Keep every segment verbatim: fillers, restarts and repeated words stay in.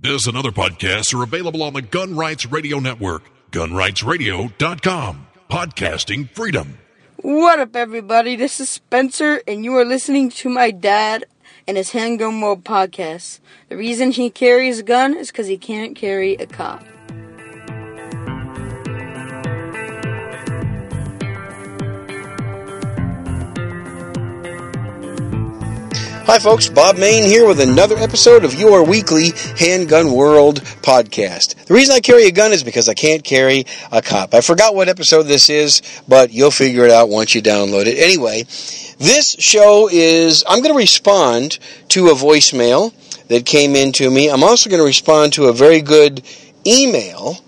This and other podcasts are available on the Gun Rights Radio Network, gun rights radio dot com. Podcasting freedom. What up, everybody? This is Spencer, and you are listening to my dad and his Handgun World podcast. The reason he carries a gun is because he can't carry a cop. Hi folks, Bob Main here with another episode of your weekly Handgun World podcast. The reason I carry a gun is because I can't carry a cop. I forgot what episode this is, but you'll figure it out once you download it. Anyway, this show is, I'm going to respond to a voicemail that came in to me. I'm also going to respond to a very good email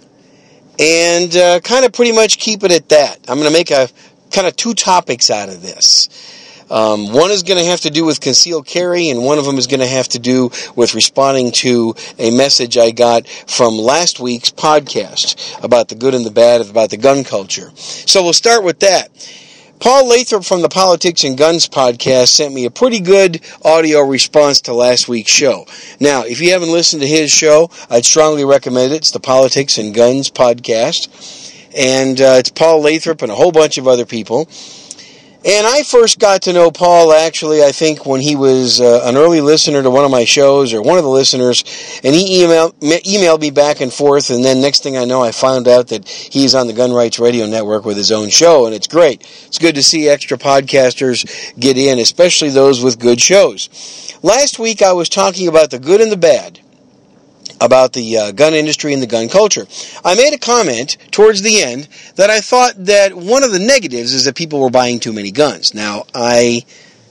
and uh, kind of pretty much keep it at that. I'm going to make a kind of two topics out of this. Um, one is going to have to do with concealed carry, and one of them is going to have to do with responding to a message I got from last week's podcast about the good and the bad, about the gun culture. So we'll start with that. Paul Lathrop from the Politics and Guns podcast sent me a pretty good audio response to last week's show. Now, if you haven't listened to his show, I'd strongly recommend it. It's the Politics and Guns podcast, and uh, it's Paul Lathrop and a whole bunch of other people. And I first got to know Paul, actually, I think when he was uh, an early listener to one of my shows, or one of the listeners, and he emailed, emailed me back and forth, and then next thing I know, I found out that he's on the Gun Rights Radio Network with his own show, and it's great. It's good to see extra podcasters get in, especially those with good shows. Last week, I was talking about the good and the bad about the uh, gun industry and the gun culture. I made a comment towards the end that I thought that one of the negatives is that people were buying too many guns. Now, I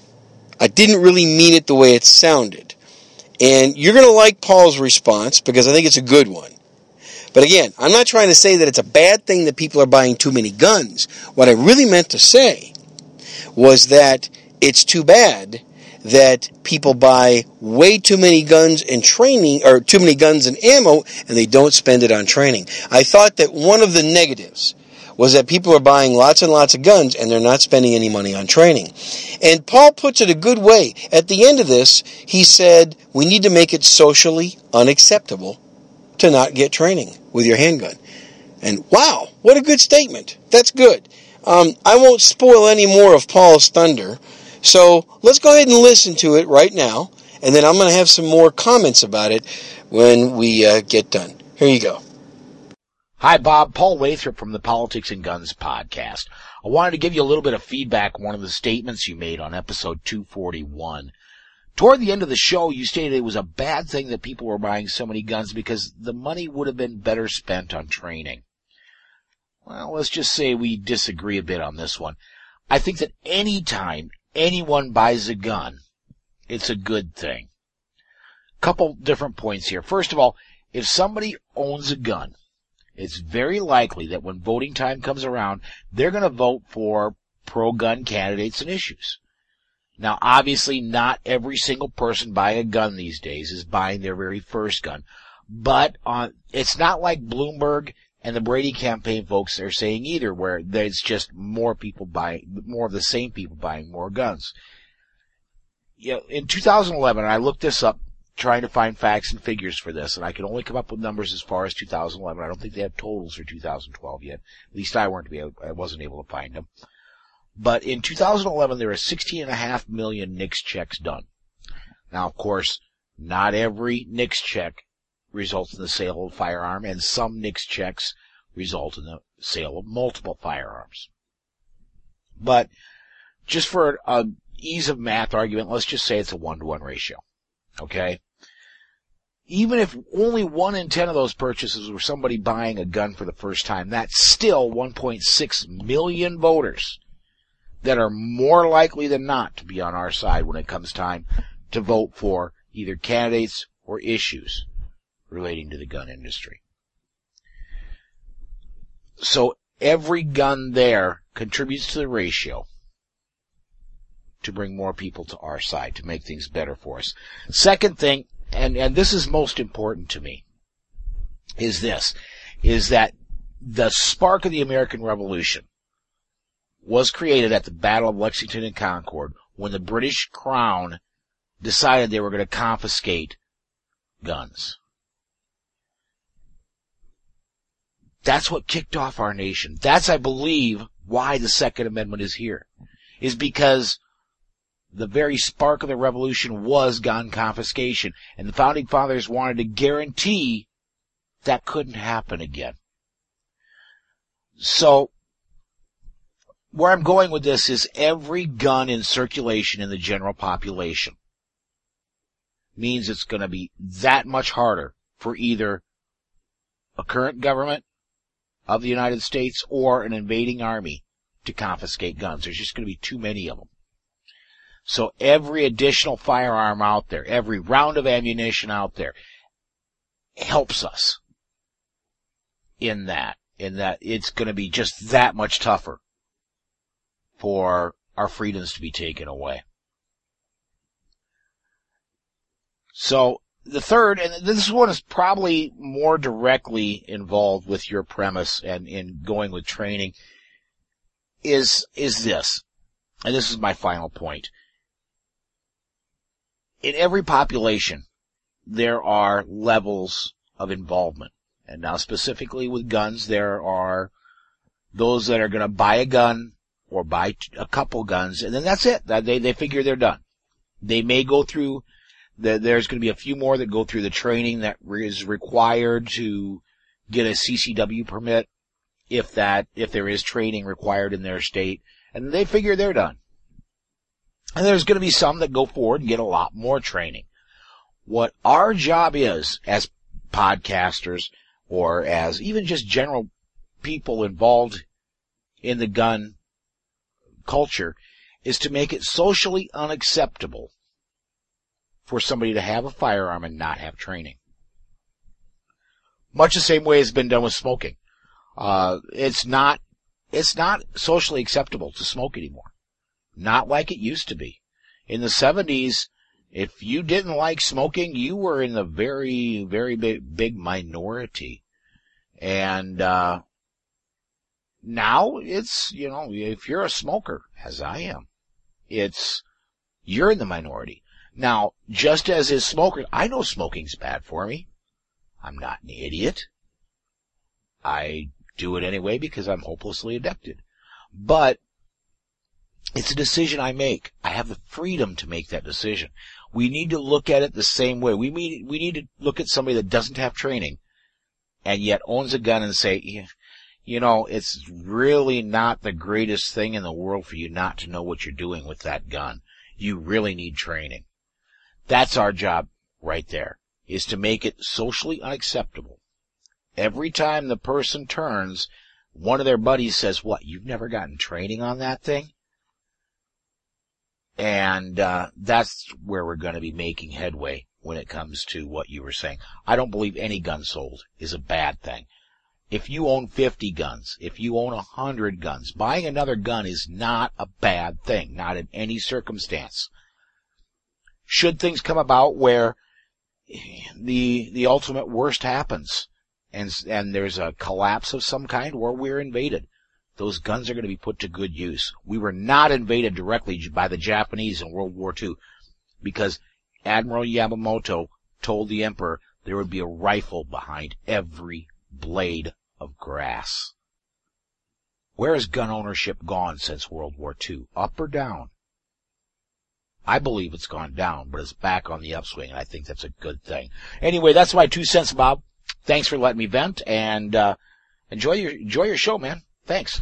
I didn't really mean it the way it sounded. And you're going to like Paul's response because I think it's a good one. But again, I'm not trying to say that it's a bad thing that people are buying too many guns. What I really meant to say was that it's too bad that people buy way too many guns and training, or too many guns and ammo, and they don't spend it on training. I thought that one of the negatives was that people are buying lots and lots of guns and they're not spending any money on training. And Paul puts it a good way. At the end of this, he said, we need to make it socially unacceptable to not get training with your handgun. And wow, what a good statement. That's good. Um, I won't spoil any more of Paul's thunder. So let's go ahead and listen to it right now, and then I'm going to have some more comments about it when we uh, get done. Here you go. Hi, Bob. Paul Lathrop from the Politics and Guns podcast. I wanted to give you a little bit of feedback on one of the statements you made on episode two forty-one. Toward the end of the show, you stated it was a bad thing that people were buying so many guns because the money would have been better spent on training. Well, let's just say we disagree a bit on this one. I think that any time anyone buys a gun, it's a good thing. Couple different points here. First of all, if somebody owns a gun, it's very likely that when voting time comes around, they're going to vote for pro-gun candidates and issues. Now, obviously, not every single person buying a gun these days is buying their very first gun, but uh, it's not like Bloomberg and the Brady campaign folks are saying either, where there's just more people buying, more of the same people buying more guns. You know, in two thousand eleven, I looked this up, trying to find facts and figures for this, and I could only come up with numbers as far as two thousand eleven. I don't think they have totals for two thousand twelve yet. At least I weren't able, I wasn't able to find them. But in two thousand eleven, there were sixteen and a half million N I C S checks done. Now, of course, not every N I C S check results in the sale of a firearm, and some N I C S checks result in the sale of multiple firearms. But just for a ease of math argument, let's just say it's a one-to-one ratio. Okay? Even if only one in ten of those purchases were somebody buying a gun for the first time, that's still one point six million voters that are more likely than not to be on our side when it comes time to vote for either candidates or issues relating to the gun industry. So every gun there contributes to the ratio to bring more people to our side, to make things better for us. Second thing, and, and this is most important to me, is this, is that the spark of the American Revolution was created at the Battle of Lexington and Concord when the British Crown decided they were going to confiscate guns. That's what kicked off our nation. That's, I believe, why the Second Amendment is here, is because the very spark of the revolution was gun confiscation, and the Founding Fathers wanted to guarantee that couldn't happen again. So, where I'm going with this is every gun in circulation in the general population means it's going to be that much harder for either a current government of the United States or an invading army to confiscate guns. There's just going to be too many of them. So every additional firearm out there, every round of ammunition out there helps us in that, in that it's going to be just that much tougher for our freedoms to be taken away. So the third, and this one is probably more directly involved with your premise and in going with training, is, is this, and this is my final point. In every population, there are levels of involvement. And now specifically with guns, there are those that are going to buy a gun or buy a couple guns, and then that's it. They, they figure they're done. They may go through, the, there's going to be a few more that go through the training that is required to get a C C W permit, if that, if there is training required in their state, and they figure they're done. And there's going to be some that go forward and get a lot more training. What our job is as podcasters or as even just general people involved in the gun culture is to make it socially unacceptable for somebody to have a firearm and not have training. Much the same way it's been done with smoking. Uh, it's not, it's not socially acceptable to smoke anymore. Not like it used to be. In the seventies, if you didn't like smoking, you were in the very, very big, big minority. And, uh, now it's, you know, if you're a smoker, as I am, it's, you're in the minority. Now, just as is smokers, I know smoking's bad for me. I'm not an idiot. I do it anyway because I'm hopelessly addicted. But it's a decision I make. I have the freedom to make that decision. We need to look at it the same way. We need, we need to look at somebody that doesn't have training and yet owns a gun and say, you know, it's really not the greatest thing in the world for you not to know what you're doing with that gun. You really need training. That's our job right there, is to make it socially unacceptable. Every time the person turns, one of their buddies says, what, you've never gotten training on that thing? And uh that's where we're going to be making headway when it comes to what you were saying. I don't believe any gun sold is a bad thing. If you own fifty guns, if you own one hundred guns, buying another gun is not a bad thing, not in any circumstance. Should things come about where the the ultimate worst happens and and there's a collapse of some kind or we're invaded, those guns are going to be put to good use. We were not invaded directly by the Japanese in World War Two because Admiral Yamamoto told the Emperor there would be a rifle behind every blade of grass. Where has gun ownership gone since World War Two? Up or down? I believe it's gone down, but it's back on the upswing, and I think that's a good thing. Anyway, that's my two cents, Bob. Thanks for letting me vent, and uh enjoy your enjoy your show, man. Thanks.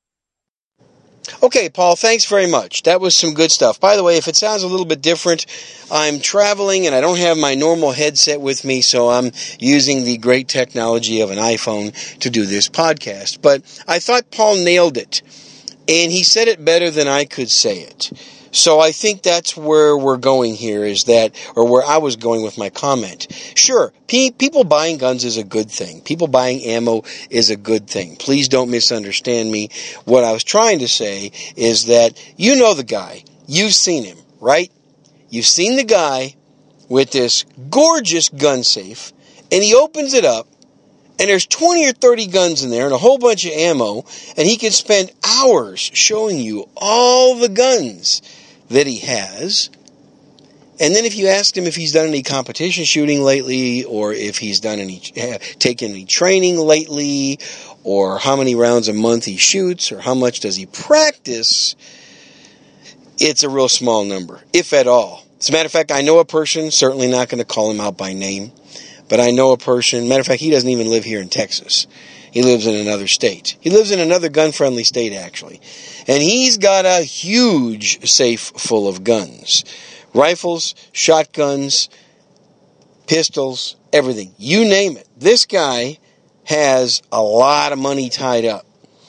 Okay, Paul, thanks very much. That was some good stuff. By the way, if it sounds a little bit different, I'm traveling and I don't have my normal headset with me, so I'm using the great technology of an iPhone to do this podcast. But I thought Paul nailed it, and he said it better than I could say it. So I think that's where we're going here, is that, or where I was going with my comment. Sure, pe- people buying guns is a good thing. People buying ammo is a good thing. Please don't misunderstand me. What I was trying to say is that you know the guy. You've seen him, right? You've seen the guy with this gorgeous gun safe, and he opens it up, and there's twenty or thirty guns in there and a whole bunch of ammo, and he can spend hours showing you all the guns that he has, And then if you asked him if he's done any competition shooting lately, or if he's done any, uh, taken any training lately, or how many rounds a month he shoots, or how much does he practice, it's a real small number, if at all. As a matter of fact, I know a person, certainly not going to call him out by name, but I know a person, matter of fact, he doesn't even live here in Texas. He lives in another state. He lives in another gun-friendly state, actually. And he's got a huge safe full of guns. Rifles, shotguns, pistols, everything. You name it. This guy has a lot of money tied up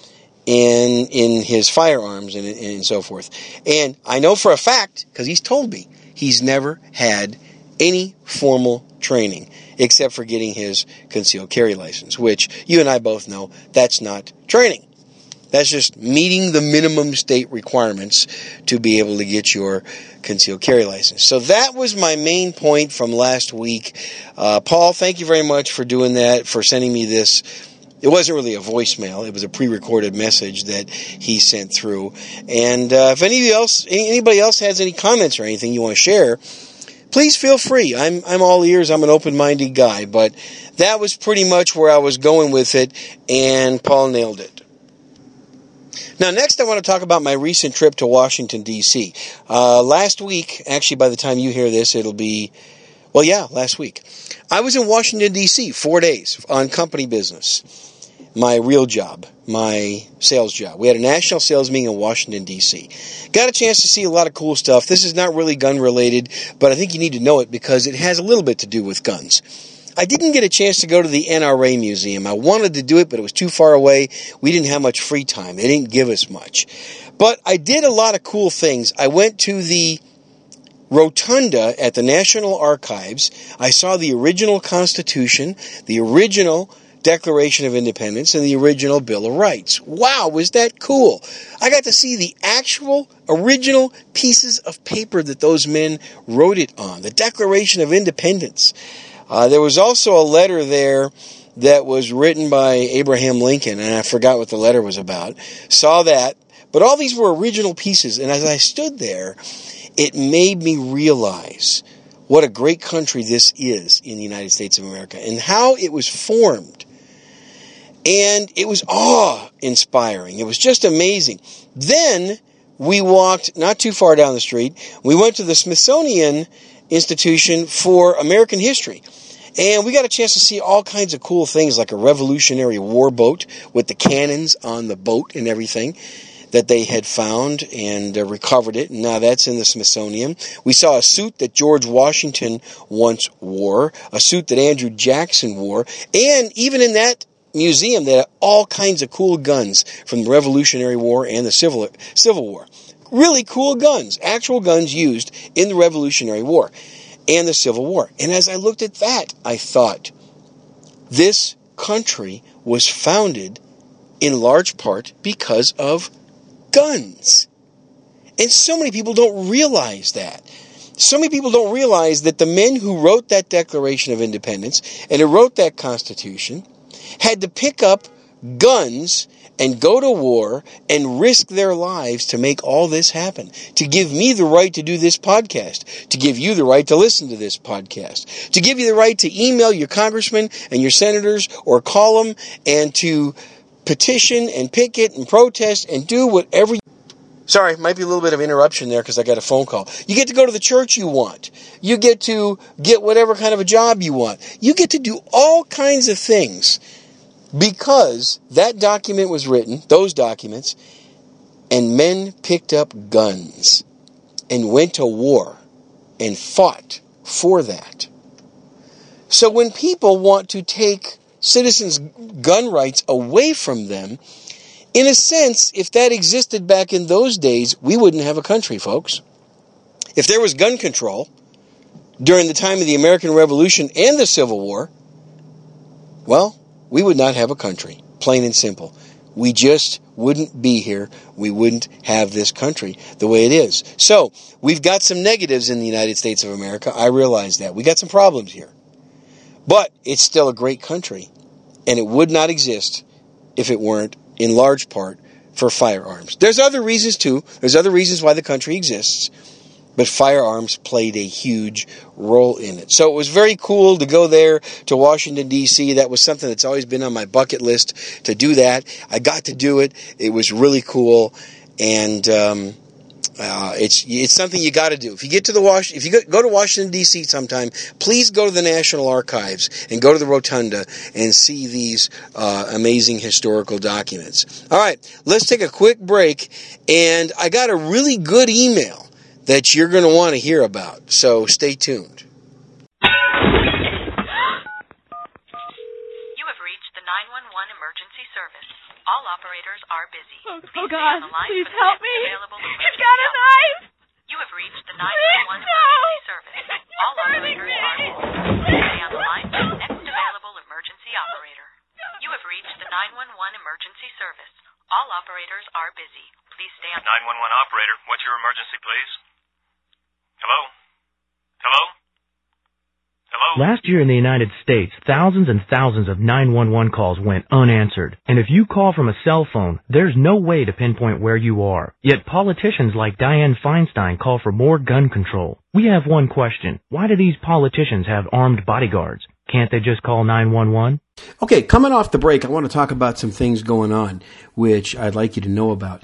in in his firearms and, and so forth. And I know for a fact, because he's told me, he's never had any formal training except for getting his concealed carry license, which you and I both know that's not training. That's just meeting the minimum state requirements to be able to get your concealed carry license. So that was my main point from last week. Uh, Paul, thank you very much for doing that, for sending me this. It wasn't really a voicemail. It was a pre-recorded message that he sent through. And uh, if anybody else, anybody else has any comments or anything you want to share, please feel free. I'm I'm all ears. I'm an open-minded guy. But that was pretty much where I was going with it, and Paul nailed it. Now, next I want to talk about my recent trip to Washington, D C Uh, last week, actually by the time you hear this, it'll be, well, yeah, last week. I was in Washington, D C four days on company business. My real job, my sales job. We had a national sales meeting in Washington, D C Got a chance to see a lot of cool stuff. This is not really gun-related, but I think you need to know it because it has a little bit to do with guns. I didn't get a chance to go to the N R A Museum. I wanted to do it, but it was too far away. We didn't have much free time. They didn't give us much. But I did a lot of cool things. I went to the Rotunda at the National Archives. I saw the original Constitution, the original Declaration of Independence, and the original Bill of Rights. Wow, was that cool? I got to see the actual original pieces of paper that those men wrote it on, the Declaration of Independence. Uh, there was also a letter there that was written by Abraham Lincoln, and I forgot what the letter was about. Saw that, but all these were original pieces, and as I stood there, it made me realize what a great country this is in the United States of America, and how it was formed. And it was awe-inspiring. It was just amazing. Then we walked not too far down the street. We went to the Smithsonian Institution for American History. And we got a chance to see all kinds of cool things, like a Revolutionary War boat with the cannons on the boat and everything that they had found and uh, recovered it. And now that's in the Smithsonian. We saw a suit that George Washington once wore, a suit that Andrew Jackson wore, and even in that museum, they had all kinds of cool guns from the Revolutionary War and the Civil Civil War. Really cool guns, actual guns used in the Revolutionary War and the Civil War. And as I looked at that, I thought, this country was founded in large part because of guns. And so many people don't realize that. So many people don't realize that the men who wrote that Declaration of Independence and who wrote that Constitution had to pick up guns and go to war and risk their lives to make all this happen. To give me the right to do this podcast. To give you the right to listen to this podcast. To give you the right to email your congressmen and your senators or call them and to petition and picket and protest and do whatever you... Sorry, might be a little bit of interruption there because I got a phone call. You get to go to the church you want. You get to get whatever kind of a job you want. You get to do all kinds of things because that document was written, those documents, and men picked up guns and went to war and fought for that. So when people want to take citizens' gun rights away from them, in a sense, if that existed back in those days, we wouldn't have a country, folks. If there was gun control during the time of the American Revolution and the Civil War, well, we would not have a country, plain and simple. We just wouldn't be here. We wouldn't have this country the way it is. So, we've got some negatives in the United States of America. I realize that. We got some problems here. But it's still a great country, and it would not exist if it weren't in large part for firearms. There's other reasons too. There's other reasons why the country exists. but firearms played a huge role in it. So it was very cool to go there to Washington, D C That was something that's always been on my bucket list to do that. I got to do it. It was really cool. And um, uh, it's it's something you got to do. If you get to the Was- if you go, go to Washington, D C sometime, please go to the National Archives and go to the Rotunda and see these uh, amazing historical documents. All right, let's take a quick break. And I got a really good email that you're going to want to hear about. So stay tuned. You have reached the nine one one emergency service. All operators are busy. Oh, Please oh stay God, on the line please for the help next me. available He's emergency got a knife. You have reached the nine one one No. emergency service. All hurting operators me. are busy. Please stay on the line for the next available emergency operator. You have reached the nine one one emergency service. All operators are busy. Please stay on. nine one one operator, what's your emergency, please? Hello? Hello? Hello? Last year in the United States, thousands and thousands of nine one one calls went unanswered. And if you call from a cell phone, there's no way to pinpoint where you are. Yet politicians like Dianne Feinstein call for more gun control. We have one question. Why do these politicians have armed bodyguards? Can't they just call nine one one? Okay, coming off the break, I want to talk about some things going on, which I'd like you to know about.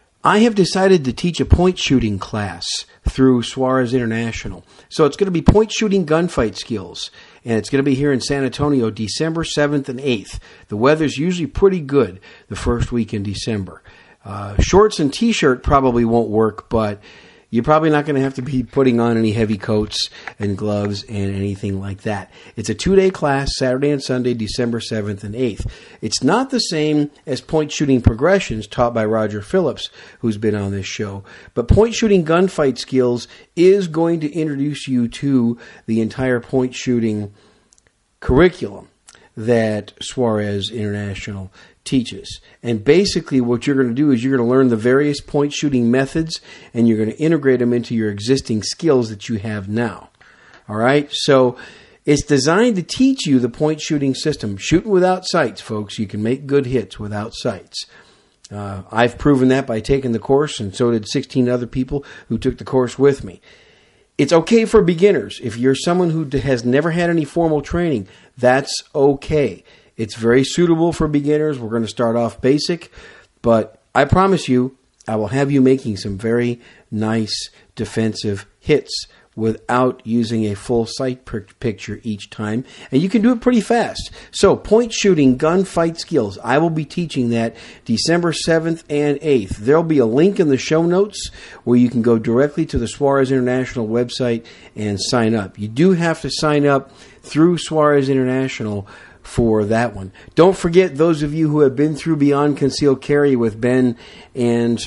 I have decided to teach a point shooting class through Suarez International. So it's going to be point shooting gunfight skills. And it's going to be here in San Antonio, December seventh and eighth. The weather's usually pretty good the first week in December. Uh, shorts and t-shirt probably won't work, but you're probably not going to have to be putting on any heavy coats and gloves and anything like that. It's a two-day class, Saturday and Sunday, December seventh and eighth. It's not the same as point shooting progressions taught by Roger Phillips, who's been on this show. But point shooting gunfight skills is going to introduce you to the entire point shooting curriculum that Suarez International teaches. And basically what you're going to do is you're going to learn the various point shooting methods and you're going to integrate them into your existing skills that you have now. All right? So it's designed to teach you the point shooting system. Shooting without sights, folks. You can make good hits without sights. Uh, I've proven that by taking the course, and so did sixteen other people who took the course with me. It's okay for beginners. If you're someone who has never had any formal training, that's okay. It's very suitable for beginners. We're going to start off basic, but I promise you, I will have you making some very nice defensive hits without using a full sight picture each time, and you can do it pretty fast. So, point shooting gunfight skills. I will be teaching that December seventh and eighth. There'll be a link in the show notes where you can go directly to the Suarez International website and sign up. You do have to sign up through Suarez International for that one. Don't forget, those of you who have been through Beyond Concealed Carry with Ben and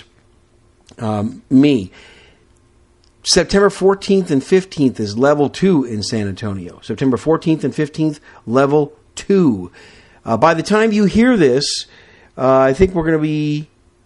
um, me, September fourteenth and fifteenth is level two in San Antonio. September fourteenth and fifteenth, level two. Uh, by the time you hear this, uh, I think we're going to be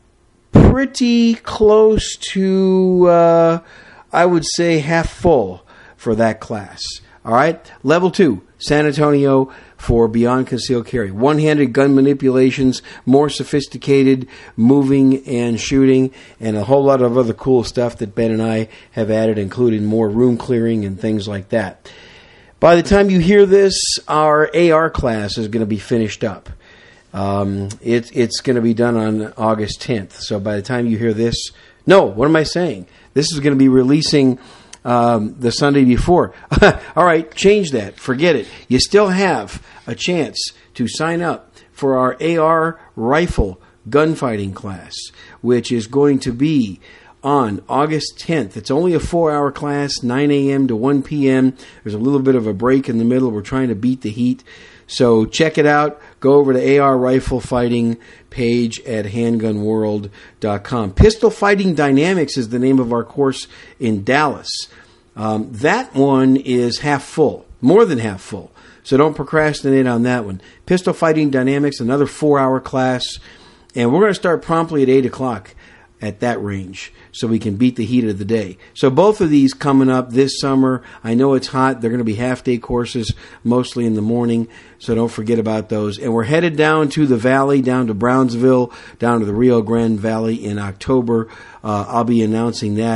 pretty close to, uh, I would say, half full for that class. All right? Level two, San Antonio, for Beyond Concealed Carry. One-handed gun manipulations, more sophisticated moving and shooting, and a whole lot of other cool stuff that Ben and I have added, including more room clearing and things like that. By the time you hear this, our A R class is going to be finished up. Um, it, it's going to be done on August tenth. So by the time you hear this, no, what am I saying? This is going to be releasing Um, the Sunday before. All right, change that. Forget it. You still have a chance to sign up for our A R rifle gunfighting class, which is going to be on August tenth. It's only a four-hour class, nine a.m. to one p.m. There's a little bit of a break in the middle. We're trying to beat the heat. So check it out. Go over to A R Rifle Fighting page at handgun world dot com. Pistol Fighting Dynamics is the name of our course in Dallas. Um, that one is half full, more than half full. So don't procrastinate on that one. Pistol Fighting Dynamics, another four-hour class. And we're going to start promptly at eight o'clock at that range so we can beat the heat of the day. So both of these coming up this summer. I know it's hot. They're going to be half-day courses, mostly in the morning, so don't forget about those. And we're headed down to the valley, down to Brownsville, down to the Rio Grande Valley in October. Uh, I'll be announcing that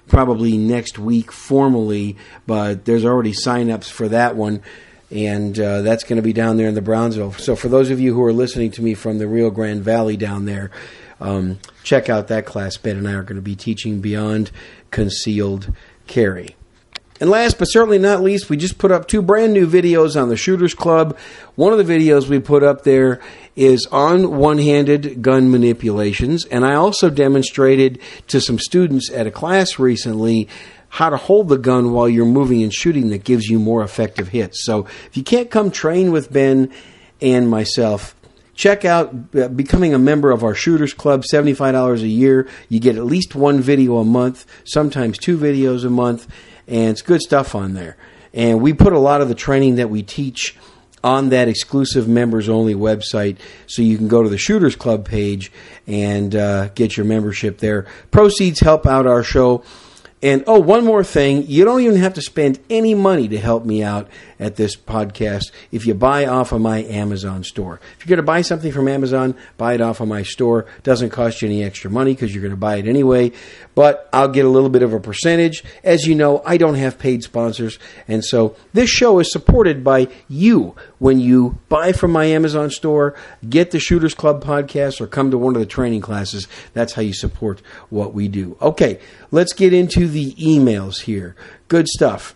probably next week formally, but there's already sign-ups for that one, and uh, that's going to be down there in the Brownsville. So for those of you who are listening to me from the Rio Grande Valley down there, um, check out that class. Ben and I are going to be teaching Beyond Concealed Carry. And last but certainly not least, we just put up two brand new videos on the Shooters Club. One of the videos we put up there is on one-handed gun manipulations, and I also demonstrated to some students at a class recently how to hold the gun while you're moving and shooting that gives you more effective hits. So if you can't come train with Ben and myself, check out uh, becoming a member of our Shooters Club, seventy-five dollars a year. You get at least one video a month, sometimes two videos a month, and it's good stuff on there. And we put a lot of the training that we teach on that exclusive members-only website, so you can go to the Shooters Club page and uh, get your membership there. Proceeds help out our show. And, oh, one more thing. You don't even have to spend any money to help me out at this podcast if you buy off of my Amazon store. If you're going to buy something from Amazon, buy it off of my store. It doesn't cost you any extra money because you're going to buy it anyway. But I'll get a little bit of a percentage. As you know, I don't have paid sponsors. And so this show is supported by you when you buy from my Amazon store, get the Shooters Club podcast, or come to one of the training classes. That's how you support what we do. Okay, let's get into the emails here. Good stuff.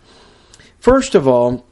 First of all,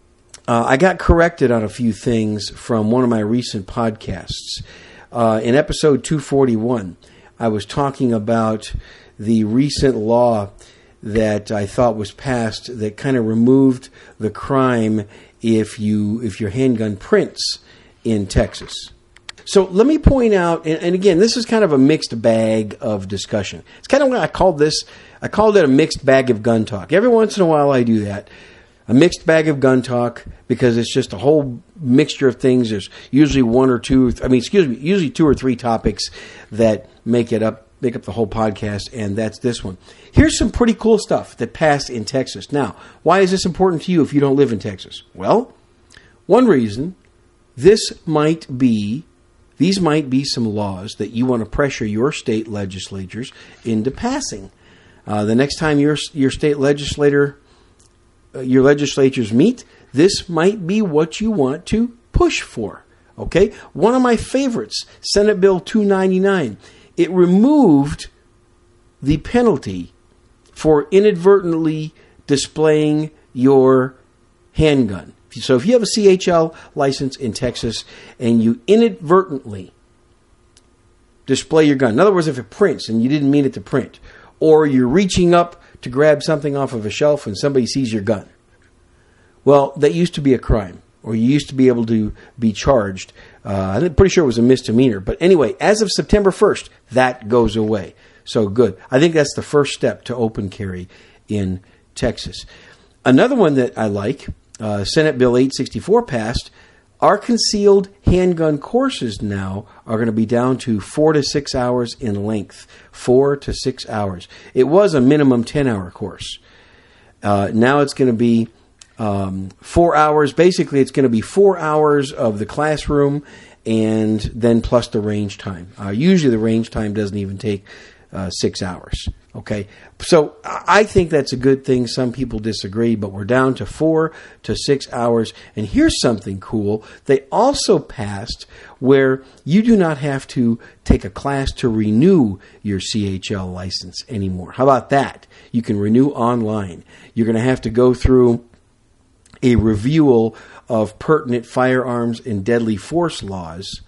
uh, I got corrected on a few things from one of my recent podcasts. Uh, in episode two forty-one, I was talking about the recent law that I thought was passed that kind of removed the crime if you if your handgun prints in Texas. So let me point out, and, and again, this is kind of a mixed bag of discussion. It's kind of what I called this, I called it a mixed bag of gun talk. Every once in a while I do that. A mixed bag of gun talk, because it's just a whole mixture of things. There's usually one or two, I mean, excuse me, usually two or three topics that make it up, make up the whole podcast, and that's this one. Here's some pretty cool stuff that passed in Texas. Now, why is this important to you if you don't live in Texas? Well, one reason, this might be, these might be some laws that you want to pressure your state legislatures into passing. Uh, the next time your your state legislator, uh, your legislatures meet, this might be what you want to push for. Okay, one of my favorites, Senate Bill two ninety-nine. It removed the penalty for inadvertently displaying your handgun. So if you have a C H L license in Texas and you inadvertently display your gun, in other words, if it prints and you didn't mean it to print, or you're reaching up to grab something off of a shelf and somebody sees your gun, well, that used to be a crime, or you used to be able to be charged. Uh, I'm pretty sure it was a misdemeanor. But anyway, as of September first, that goes away. So good. I think that's the first step to open carry in Texas. Another one that I like, uh, Senate Bill eight sixty-four passed. Our concealed handgun courses now are going to be down to four to six hours in length. Four to six hours. It was a minimum ten-hour course. Uh, now it's going to be um, four hours. Basically, it's going to be four hours of the classroom and then plus the range time. Uh, usually the range time doesn't even take uh, six hours. Okay, so I think that's a good thing. Some people disagree, but we're down to four to six hours. And here's something cool. They also passed where you do not have to take a class to renew your C H L license anymore. How about that? You can renew online. You're going to have to go through a review of pertinent firearms and deadly force laws,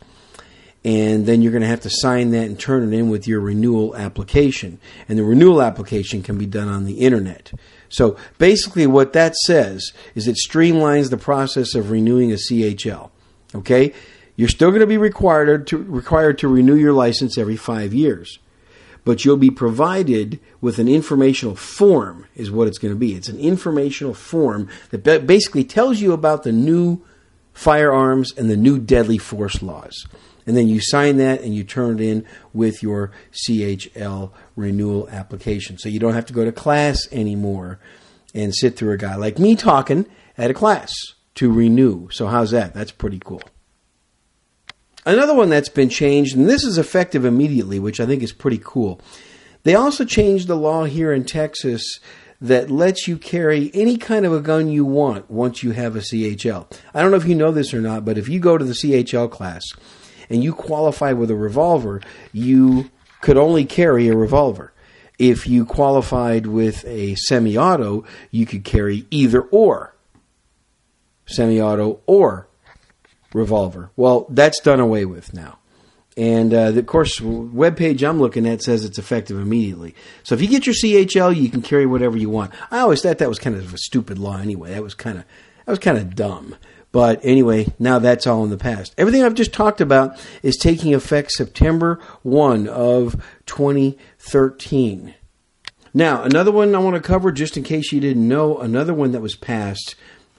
and then you're going to have to sign that and turn it in with your renewal application. And the renewal application can be done on the internet. So basically what that says is it streamlines the process of renewing a C H L. Okay? You're still going to be required to required to renew your license every five years. But you'll be provided with an informational form is what it's going to be. It's an informational form that basically tells you about the new firearms and the new deadly force laws. And then you sign that and you turn it in with your C H L renewal application. So you don't have to go to class anymore and sit through a guy like me talking at a class to renew. So how's that? That's pretty cool. Another one that's been changed, and this is effective immediately, which I think is pretty cool. They also changed the law here in Texas that lets you carry any kind of a gun you want once you have a C H L. I don't know if you know this or not, but if you go to the C H L class and you qualify with a revolver, you could only carry a revolver. If you qualified with a semi-auto, you could carry either or. Semi-auto or revolver. Well, that's done away with now. And, uh, of course, the webpage I'm looking at says it's effective immediately. So if you get your C H L, you can carry whatever you want. I always thought that was kind of a stupid law anyway. That was kind of that was kind of dumb. But anyway, now that's all in the past. Everything I've just talked about is taking effect September first of twenty thirteen. Now, another one I want to cover, just in case you didn't know, another one that was passed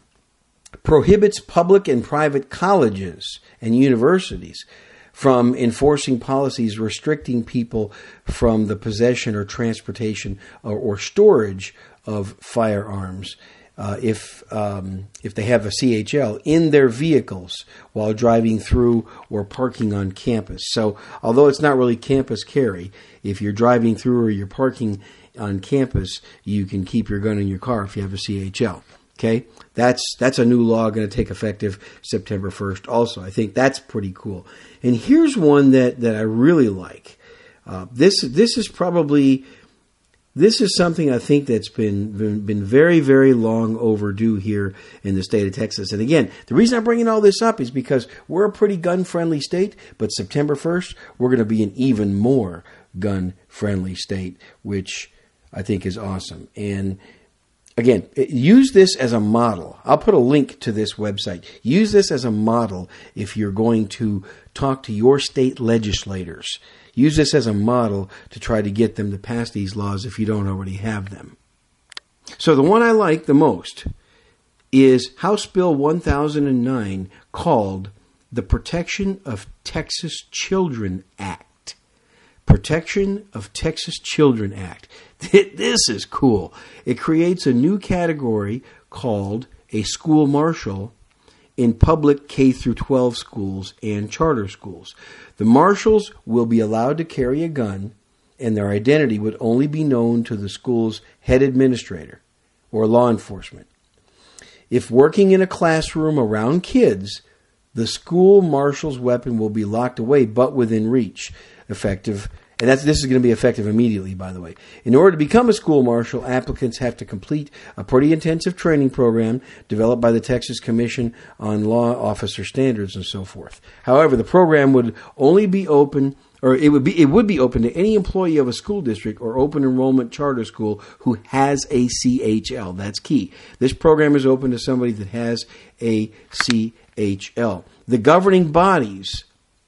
prohibits public and private colleges and universities from enforcing policies restricting people from the possession or transportation or, or storage of firearms uh, if um, if they have a C H L in their vehicles while driving through or parking on campus. So although it's not really campus carry, if you're driving through or you're parking on campus, you can keep your gun in your car if you have a C H L. Okay, that's that's a new law going to take effective September first also. I think that's pretty cool. And here's one that, that I really like. Uh, this this is probably this is something I think that's been, been been very very long overdue here in the state of Texas. And again, the reason I'm bringing all this up is because we're a pretty gun friendly state, but September first we're going to be an even more gun friendly state, which I think is awesome. And again, use this as a model. I'll put a link to this website. Use this as a model if you're going to talk to your state legislators. Use this as a model to try to get them to pass these laws if you don't already have them. So the one I like the most is House Bill one thousand nine, called the Protection of Texas Children Act. Protection of Texas Children Act. This is cool. It creates a new category called a school marshal in public K through twelve schools and charter schools. The marshals will be allowed to carry a gun, and their identity would only be known to the school's head administrator or law enforcement. If working in a classroom around kids, the school marshal's weapon will be locked away but within reach. Effective And that's, this is going to be effective immediately, by the way. In order to become a school marshal, applicants have to complete a pretty intensive training program developed by the Texas Commission on Law Officer Standards and so forth. However, the program would only be open, or it would be it would be open to any employee of a school district or open enrollment charter school who has a C H L. That's key. This program is open to somebody that has a C H L. The governing bodies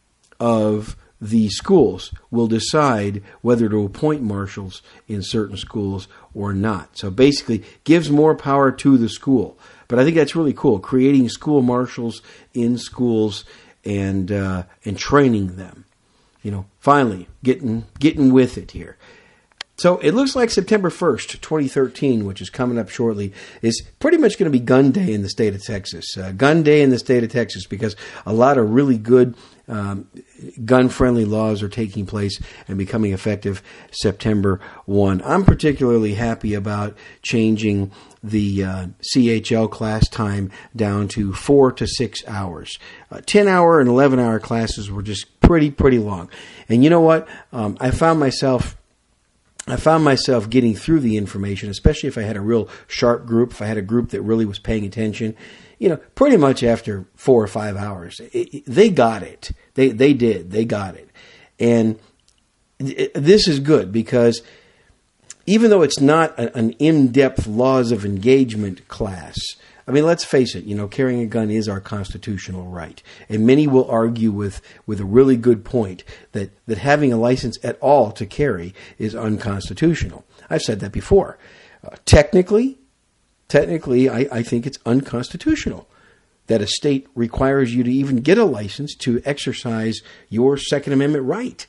of the schools will decide whether to appoint marshals in certain schools or not. So basically, gives more power to the school. But I think that's really cool, creating school marshals in schools and uh, and training them. You know, finally getting getting with it here. So it looks like September first, twenty thirteen, which is coming up shortly, is pretty much going to be Gun Day in the state of Texas. Uh, Gun Day in the state of Texas, because a lot of really good um, gun-friendly laws are taking place and becoming effective September first. I'm particularly happy about changing the uh, C H L class time down to four to six hours. Uh, ten-hour and eleven-hour classes were just pretty, pretty long. And you know what? Um, I found myself... I found myself getting through the information, especially if I had a real sharp group, if I had a group that really was paying attention, you know, pretty much after four or five hours. It, it, they got it. They they did. They got it. And it, this is good because even though it's not a, an in-depth laws of engagement class, I mean, let's face it, you know, carrying a gun is our constitutional right. And many will argue with, with a really good point that, that having a license at all to carry is unconstitutional. I've said that before. Uh, technically, technically, I, I think it's unconstitutional that a state requires you to even get a license to exercise your Second Amendment right.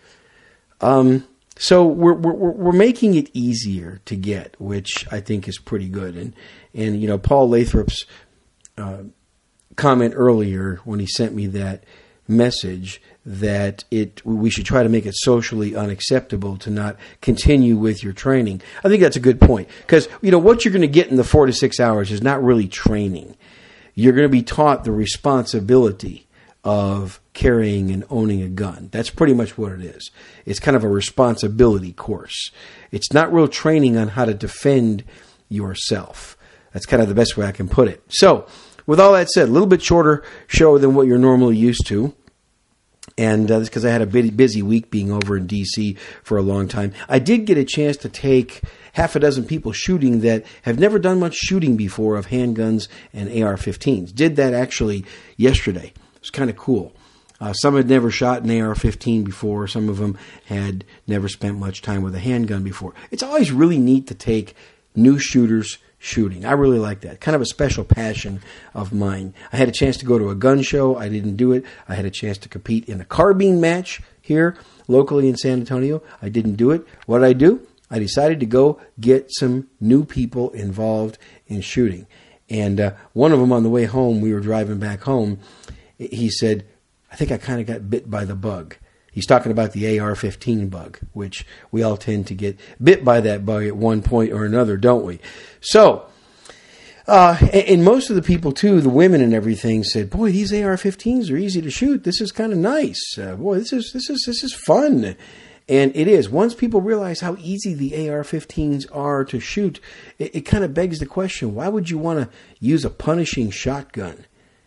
Um, so we're, we're, we're making it easier to get, which I think is pretty good. And, And, you know, Paul Lathrop's uh, comment earlier when he sent me that message that it we should try to make it socially unacceptable to not continue with your training. I think that's a good point, because you know what you're going to get in the four to six hours is not really training. You're going to be taught the responsibility of carrying and owning a gun. That's pretty much what it is. It's kind of a responsibility course. It's not real training on how to defend yourself. That's kind of the best way I can put it. So, with all that said, a little bit shorter show than what you're normally used to. And uh, that's because I had a busy week being over in D C for a long time. I did get a chance to take half a dozen people shooting that have never done much shooting before of handguns and A R fifteens. Did that actually yesterday. It was kind of cool. Uh, some had never shot an A R fifteen before. Some of them had never spent much time with a handgun before. It's always really neat to take new shooters shooting. I really like that. Kind of a special passion of mine. I had a chance to go to a gun show. I didn't do it. I had a chance to compete in a carbine match here locally in San Antonio. I didn't do it. What did I do? I decided to go get some new people involved in shooting. And uh, one of them on the way home, we were driving back home, he said, I think I kind of got bit by the bug. He's talking about the A R fifteen bug, which we all tend to get bit by that bug at one point or another, don't we? So, uh, and most of the people, too, the women and everything, said, boy, these A R fifteens are easy to shoot. This is kind of nice. Uh, boy, this is this is this is fun. And it is. Once people realize how easy the A R fifteens are to shoot, it, it kind of begs the question, why would you want to use a punishing shotgun?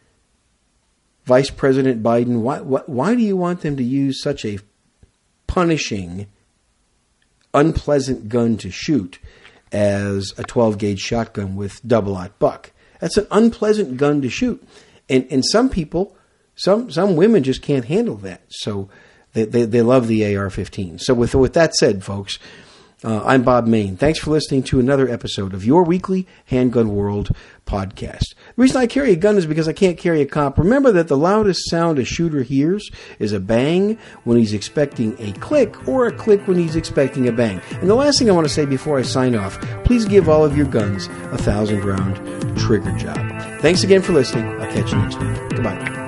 Vice President Biden, why, why why do you want them to use such a punishing, unpleasant gun to shoot as a twelve gauge shotgun with double-aught buck? That's an unpleasant gun to shoot. And and some people, some some women just can't handle that. So they, they, they love the A R fifteen. So with, with that said, folks, uh, I'm Bob Mayne. Thanks for listening to another episode of your weekly Handgun World podcast. The reason I carry a gun is because I can't carry a cop. Remember that the loudest sound a shooter hears is a bang when he's expecting a click, or a click when he's expecting a bang. And the last thing I want to say before I sign off, please give all of your guns a thousand round trigger job. Thanks again for listening. I'll catch you next week. Goodbye.